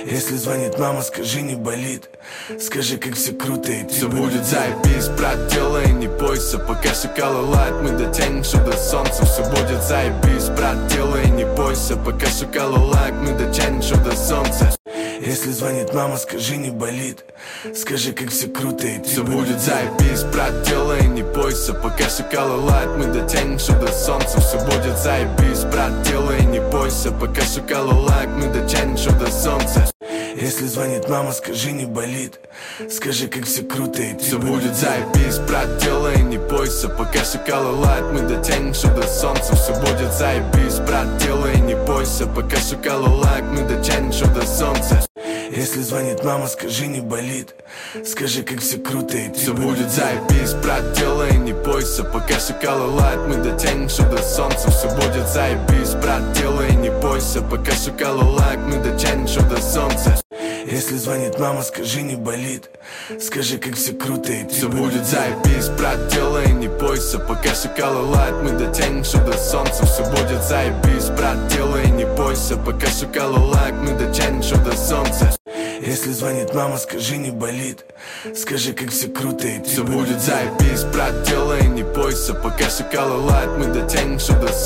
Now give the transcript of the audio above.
Если звонит мама, скажи, не болит. Скажи, как все круто и все будет заебись, брат, делай, не бойся. Пока шакалы лают, мы дотянемся до солнца. Все будет заебись, брат, делай, не бойся. Пока шакалы лают, мы дотянемся до солнца. Если звонит мама, скажи, не болит. Скажи, как все круто и все будет заебись, брат, делай, не бойся. Пока шакалы лают, мы дотянемся до солнца. Все будет заебись, брат, делай, не бойся. Пока шакалы лают, мы дотянемся до солнца. Если звонит мама, скажи, не болит. Скажи, как все круто и все будет заебись, брат, делай, не бойся. Пока шакалы лают, мы дотянемся до солнца. Все будет заебись, брат, делай, не бойся. Пока шакалы лают, мы дотянемся до солнца. Если звонит мама, скажи, не болит. Скажи, как все круто и все будет заебись, брат, делай, не бойся. Пока шакалы лают, мы дотянемся до солнца. Все будет заебись, брат, делай, не бойся. Пока шакалы лают, мы дотянемся до солнца. Если звонит мама, скажи, не болит. Скажи, как все круто и все будет заебись, брат, делай, не бойся. Пока шакалы лают, мы дотянемся до солнца. Все будет заебись, брат, делай, не бойся. Пока шакалы лают, мы дотянемся до солнца. Если звонит мама, скажи, не болит. Скажи, как все круто и все будет заебись, брат, делай, не бойся. Пока шакалы лают, мы дотянемся до солнца.